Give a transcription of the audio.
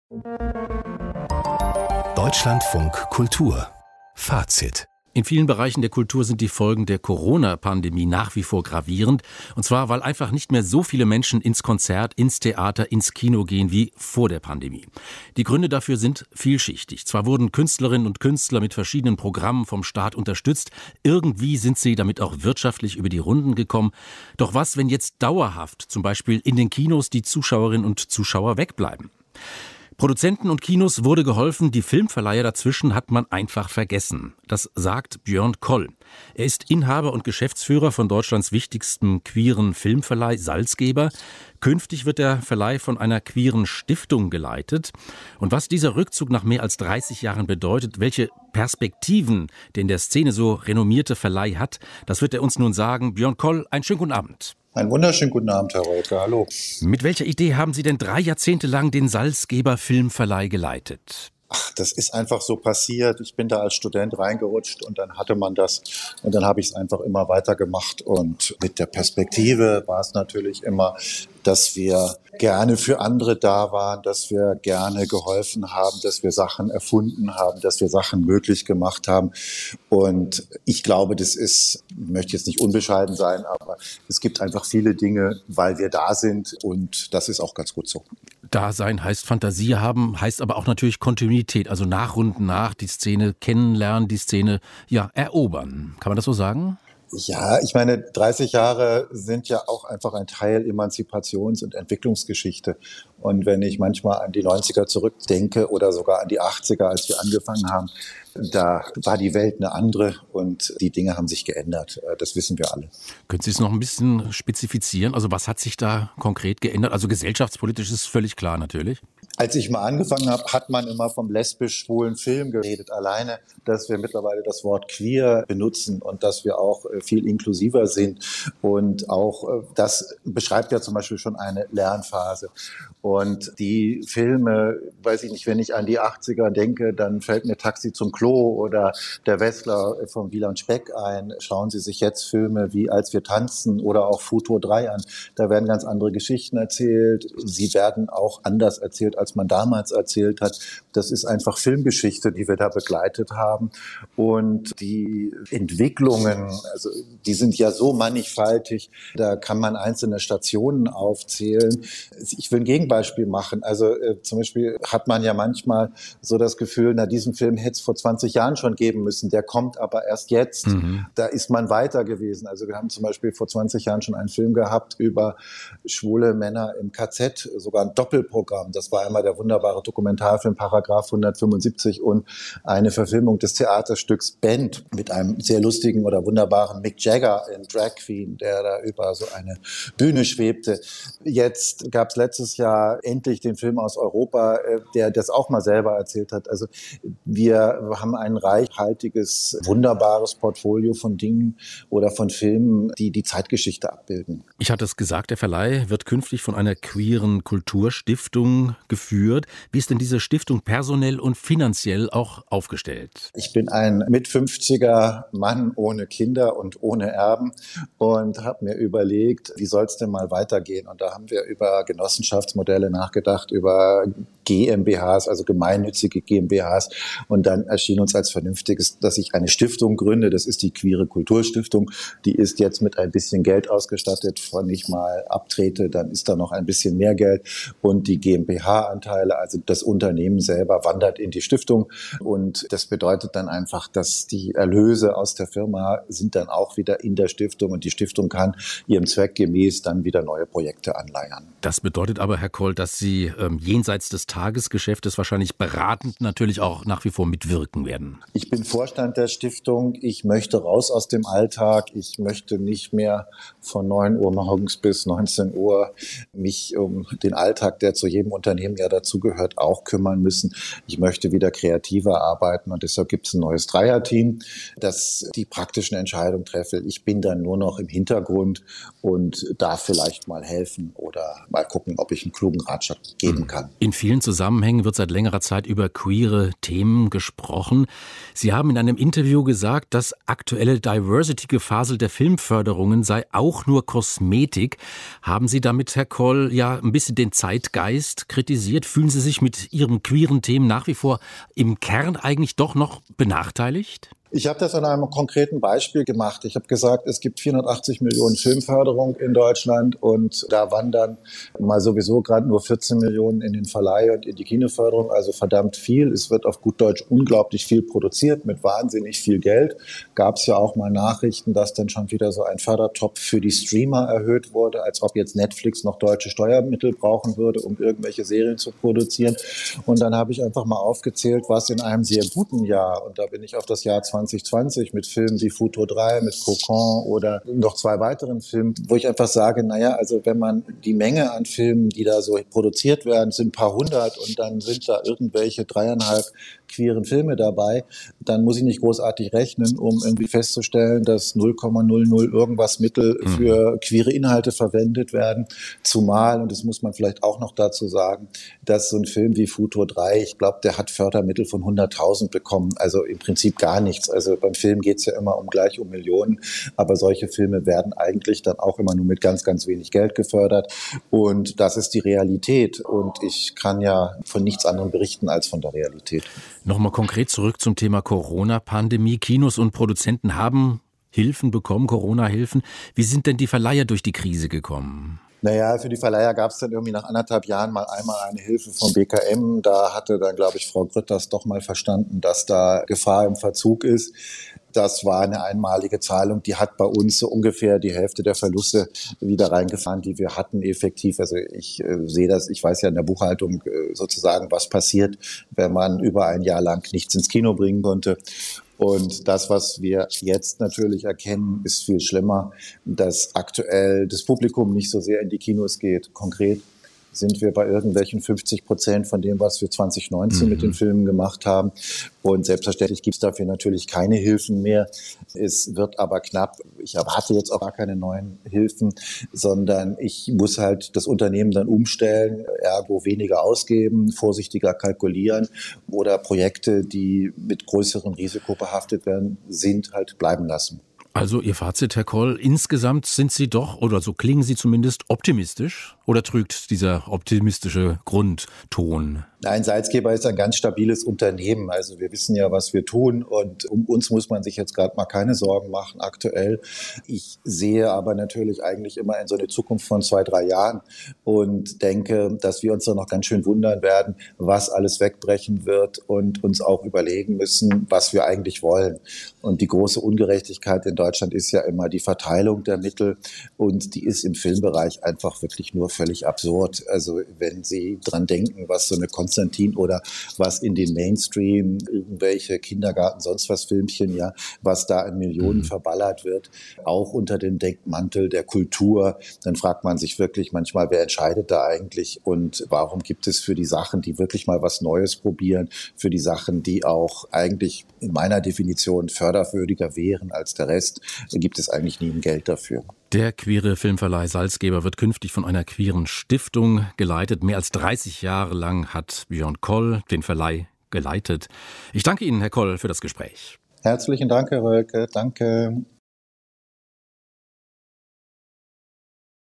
Deutschlandfunk Kultur. Fazit. In vielen Bereichen der Kultur sind die Folgen der Corona-Pandemie nach wie vor gravierend. Und zwar, weil einfach nicht mehr so viele Menschen ins Konzert, ins Theater, ins Kino gehen wie vor der Pandemie. Die Gründe dafür sind vielschichtig. Zwar wurden Künstlerinnen und Künstler mit verschiedenen Programmen vom Staat unterstützt. Irgendwie sind sie damit auch wirtschaftlich über die Runden gekommen. Doch was, wenn jetzt dauerhaft zum Beispiel in den Kinos die Zuschauerinnen und Zuschauer wegbleiben? Produzenten und Kinos wurde geholfen, die Filmverleiher dazwischen hat man einfach vergessen. Das sagt Björn Koll. Er ist Inhaber und Geschäftsführer von Deutschlands wichtigstem queeren Filmverleih Salzgeber. Künftig wird der Verleih von einer queeren Stiftung geleitet. Und was dieser Rückzug nach mehr als 30 Jahren bedeutet, welche Perspektiven der in der Szene so renommierte Verleih hat, das wird er uns nun sagen. Björn Koll, einen schönen guten Abend. Einen wunderschönen guten Abend, Herr Reuter. Hallo. Mit welcher Idee haben Sie denn 3 Jahrzehnte lang den Salzgeber Filmverleih geleitet? Ach, das ist einfach so passiert. Ich bin da als Student reingerutscht und dann hatte man das und dann habe ich es einfach immer weitergemacht. Und mit der Perspektive war es natürlich immer, dass wir gerne für andere da waren, dass wir gerne geholfen haben, dass wir Sachen erfunden haben, dass wir Sachen möglich gemacht haben. Und ich glaube, das ist, ich möchte jetzt nicht unbescheiden sein, aber es gibt einfach viele Dinge, weil wir da sind und das ist auch ganz gut so. Dasein heißt Fantasie haben, heißt aber auch natürlich Kontinuität, also nach und nach die Szene kennenlernen, die Szene erobern. Kann man das so sagen? Ja, ich meine, 30 Jahre sind ja auch einfach ein Teil Emanzipations- und Entwicklungsgeschichte. Und wenn ich manchmal an die 90er zurückdenke oder sogar an die 80er, als wir angefangen haben, da war die Welt eine andere und die Dinge haben sich geändert. Das wissen wir alle. Können Sie es noch ein bisschen spezifizieren? Also was hat sich da konkret geändert? Also gesellschaftspolitisch ist völlig klar natürlich. Als ich mal angefangen habe, hat man immer vom lesbisch-schwulen Film geredet. Alleine, dass wir mittlerweile das Wort queer benutzen und dass wir auch viel inklusiver sind. Und auch das beschreibt ja zum Beispiel schon eine Lernphase. Und die Filme, weiß ich nicht, wenn ich an die 80er denke, dann fällt mir Taxi zum Klo oder Der Wessler von Wieland Speck ein. Schauen Sie sich jetzt Filme wie Als wir tanzen oder auch Futur 3 an. Da werden ganz andere Geschichten erzählt. Sie werden auch anders erzählt, als man damals erzählt hat. Das ist einfach Filmgeschichte, die wir da begleitet haben. Und die Entwicklungen, also die sind ja so mannigfaltig, da kann man einzelne Stationen aufzählen. Ich will ein Gegenbeispiel machen. Also zum Beispiel hat man ja manchmal so das Gefühl, diesen Film hätte es vor 20 Jahren schon geben müssen, der kommt aber erst jetzt. Da ist man weiter gewesen. Also wir haben zum Beispiel vor 20 Jahren schon einen Film gehabt über schwule Männer im KZ, sogar ein Doppelprogramm. Das war einmal der wunderbare Dokumentarfilm Paragraph 175 und eine Verfilmung des Theaterstücks Band mit einem sehr lustigen oder wunderbaren Mick Jagger in Drag Queen, der da über so eine Bühne schwebte. Jetzt gab es letztes Jahr endlich den Film aus Europa, der das auch mal selber erzählt hat. Also wir haben ein reichhaltiges, wunderbares Portfolio von Dingen oder von Filmen, die die Zeitgeschichte abbilden. Ich hatte es gesagt, der Verleih wird künftig von einer queeren Kulturstiftung geführt. Wie ist denn diese Stiftung personell und finanziell auch aufgestellt? Ich bin ein Mit-50er Mann ohne Kinder und ohne Erben und habe mir überlegt, wie soll es denn mal weitergehen? Und da haben wir über Genossenschaftsmodelle nachgedacht, über GmbHs, also gemeinnützige GmbHs. Und dann erschien uns als Vernünftiges, dass ich eine Stiftung gründe. Das ist die Queere Kulturstiftung. Die ist jetzt mit ein bisschen Geld ausgestattet. Wenn ich mal abtrete, dann ist da noch ein bisschen mehr Geld. Und die GmbH-Anteile, also das Unternehmen selber, wandert in die Stiftung. Und das bedeutet dann einfach, dass die Erlöse aus der Firma sind dann auch wieder in der Stiftung. Und die Stiftung kann ihrem Zweck gemäß dann wieder neue Projekte anleiern. Das bedeutet aber, Herr Koll, dass Sie jenseits des Tagesgeschäftes wahrscheinlich beratend natürlich auch nach wie vor mitwirken werden. Ich bin Vorstand der Stiftung. Ich möchte raus aus dem Alltag. Ich möchte nicht mehr von 9 Uhr morgens bis 19 Uhr mich um den Alltag, der zu jedem Unternehmen ja dazugehört, auch kümmern müssen. Ich möchte wieder kreativer arbeiten und deshalb gibt es ein neues Dreierteam, das die praktischen Entscheidungen trifft. Ich bin dann nur noch im Hintergrund und darf vielleicht mal helfen oder mal gucken, ob ich einen klugen Ratschlag geben kann. In vielen Zusammenhängen wird seit längerer Zeit über queere Themen gesprochen. Sie haben in einem Interview gesagt, das aktuelle Diversity-Gefasel der Filmförderungen sei auch nur Kosmetik. Haben Sie damit, Herr Koll, ein bisschen den Zeitgeist kritisiert? kritisiert. Fühlen Sie sich mit Ihren queeren Themen nach wie vor im Kern eigentlich doch noch benachteiligt? Ich habe das an einem konkreten Beispiel gemacht. Ich habe gesagt, es gibt 480 Millionen Filmförderung in Deutschland und da wandern mal sowieso gerade nur 14 Millionen in den Verleih und in die Kinoförderung, also verdammt viel. Es wird auf gut Deutsch unglaublich viel produziert mit wahnsinnig viel Geld. Gab es ja auch mal Nachrichten, dass dann schon wieder so ein Fördertopf für die Streamer erhöht wurde, als ob jetzt Netflix noch deutsche Steuermittel brauchen würde, um irgendwelche Serien zu produzieren. Und dann habe ich einfach mal aufgezählt, was in einem sehr guten Jahr, und da bin ich auf das Jahr 2020 mit Filmen wie Futur 3, mit Cocon oder noch 2 weiteren Filmen, wo ich einfach sage, naja, also wenn man die Menge an Filmen, die da so produziert werden, sind ein paar hundert und dann sind da irgendwelche 3,5 queeren Filme dabei, dann muss ich nicht großartig rechnen, um irgendwie festzustellen, dass 0,00 irgendwas Mittel für queere Inhalte verwendet werden. Zumal, und das muss man vielleicht auch noch dazu sagen, dass so ein Film wie Futur 3, ich glaube, der hat Fördermittel von 100.000 bekommen, also im Prinzip gar nichts. Also beim Film geht es ja immer gleich um Millionen, aber solche Filme werden eigentlich dann auch immer nur mit ganz, ganz wenig Geld gefördert und das ist die Realität und ich kann ja von nichts anderem berichten als von der Realität. Nochmal konkret zurück zum Thema Corona-Pandemie. Kinos und Produzenten haben Hilfen bekommen, Corona-Hilfen. Wie sind denn die Verleiher durch die Krise gekommen? Naja, für die Verleiher gab es dann irgendwie nach 1,5 Jahren mal einmal eine Hilfe vom BKM. Da hatte dann, glaube ich, Frau Grütters doch mal verstanden, dass da Gefahr im Verzug ist. Das war eine einmalige Zahlung, die hat bei uns so ungefähr die Hälfte der Verluste wieder reingefahren, die wir hatten effektiv. Also ich sehe das, ich weiß ja in der Buchhaltung sozusagen, was passiert, wenn man über ein Jahr lang nichts ins Kino bringen konnte. Und das, was wir jetzt natürlich erkennen, ist viel schlimmer, dass aktuell das Publikum nicht so sehr in die Kinos geht. Konkret sind wir bei irgendwelchen 50% von dem, was wir 2019 mit den Filmen gemacht haben. Und selbstverständlich gibt es dafür natürlich keine Hilfen mehr. Es wird aber knapp. Ich erwarte jetzt auch gar keine neuen Hilfen, sondern ich muss halt das Unternehmen dann umstellen, ergo weniger ausgeben, vorsichtiger kalkulieren oder Projekte, die mit größerem Risiko behaftet werden, sind, halt bleiben lassen. Also Ihr Fazit, Herr Koll, insgesamt sind Sie doch, oder so klingen Sie zumindest, optimistisch? Oder trügt dieser optimistische Grundton? Nein, Salzgeber ist ein ganz stabiles Unternehmen. Also wir wissen ja, was wir tun und um uns muss man sich jetzt gerade mal keine Sorgen machen aktuell. Ich sehe aber natürlich eigentlich immer in so eine Zukunft von 2-3 Jahren und denke, dass wir uns da noch ganz schön wundern werden, was alles wegbrechen wird und uns auch überlegen müssen, was wir eigentlich wollen. Und die große Ungerechtigkeit in Deutschland ist ja immer die Verteilung der Mittel und die ist im Filmbereich einfach wirklich nur völlig absurd. Also wenn Sie dran denken, was so eine Konstantin oder was in den Mainstream, irgendwelche Kindergarten, sonst was Filmchen, ja, was da in Millionen verballert wird, auch unter dem Deckmantel der Kultur, dann fragt man sich wirklich manchmal, wer entscheidet da eigentlich und warum gibt es für die Sachen, die wirklich mal was Neues probieren, für die Sachen, die auch eigentlich in meiner Definition förderwürdiger wären als der Rest, gibt es eigentlich nie ein Geld dafür. Der queere Filmverleih Salzgeber wird künftig von einer queeren Stiftung geleitet. Mehr als 30 Jahre lang hat Björn Koll den Verleih geleitet. Ich danke Ihnen, Herr Koll, für das Gespräch. Herzlichen Dank, Herr Rölke. Danke.